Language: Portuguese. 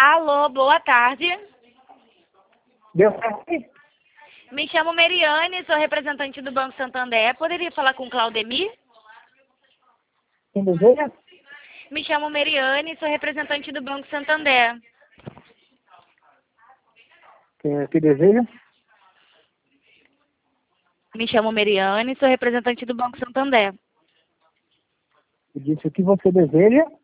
Alô, boa tarde. Deu certo? Me chamo Meriane, sou representante do Banco Santander. Poderia falar com o Claudemir? Quem deseja? Me chamo Meriane, sou representante do Banco Santander. Que deseja? Me chamo Meriane, sou representante do Banco Santander. Eu disse o que você deseja.